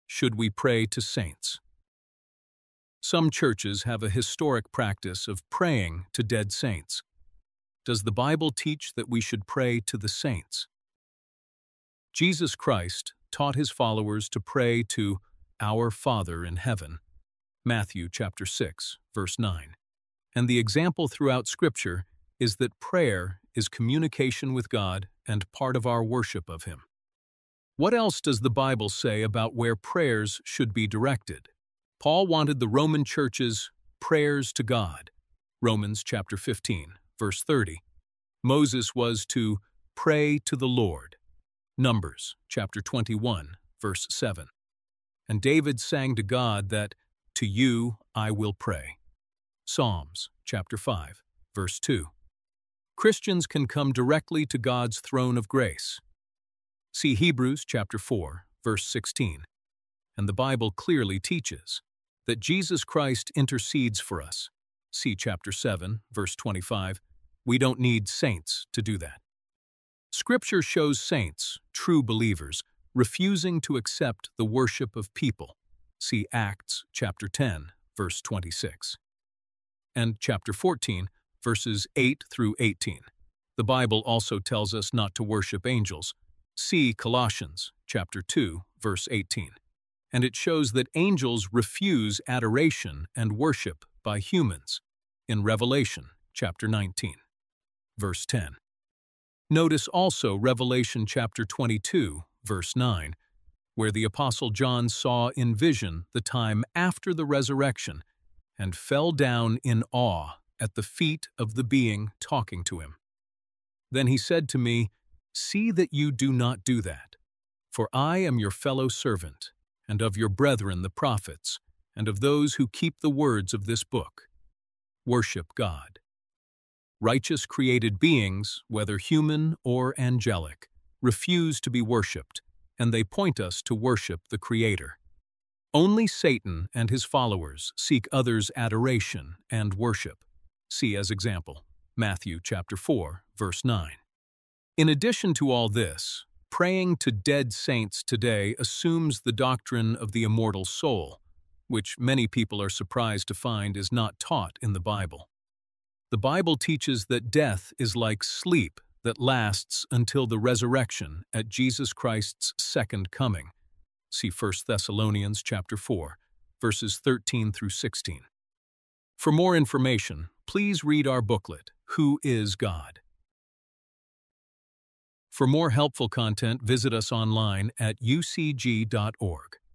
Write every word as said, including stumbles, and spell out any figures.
Should we pray to saints? Some churches have a historic practice of praying to dead saints. Does the Bible teach that we should pray to the saints? Jesus Christ taught his followers to pray to Our Father in heaven, Matthew chapter six, verse nine. And the example throughout Scripture is that prayer is communication with God and part of our worship of Him. What else does the Bible say about where prayers should be directed? Paul wanted the Roman church's prayers to God, Romans chapter fifteen, verse thirty. Moses was to pray to the Lord, Numbers chapter twenty-one, verse seven. And David sang to God that, "To you I will pray," Psalms chapter five, verse two. Christians can come directly to God's throne of grace. See Hebrews chapter four, verse sixteen. And the Bible clearly teaches that Jesus Christ intercedes for us. See chapter seven, verse twenty-five. We don't need saints to do that. Scripture shows saints, true believers, refusing to accept the worship of people. See Acts chapter ten, verse twenty-six. And chapter fourteen, verses eight through eighteen. The Bible also tells us not to worship angels. See Colossians chapter two, verse eighteen. And it shows that angels refuse adoration and worship by humans in Revelation chapter nineteen, verse ten. Notice also Revelation chapter twenty-two, verse nine, where the Apostle John saw in vision the time after the resurrection and fell down in awe at the feet of the being talking to him. Then he said to me, "See that you do not do that, for I am your fellow servant, and of your brethren the prophets, and of those who keep the words of this book. Worship God." Righteous created beings, whether human or angelic, refuse to be worshipped, and they point us to worship the Creator. Only Satan and his followers seek others' adoration and worship. See as example, Matthew chapter four, verse nine. In addition to all this, praying to dead saints today assumes the doctrine of the immortal soul, which many people are surprised to find is not taught in the Bible. The Bible teaches that death is like sleep that lasts until the resurrection at Jesus Christ's second coming. See First Thessalonians chapter four, verses thirteen through sixteen. For more information, please read our booklet, Who is God? For more helpful content, visit us online at u c g dot org.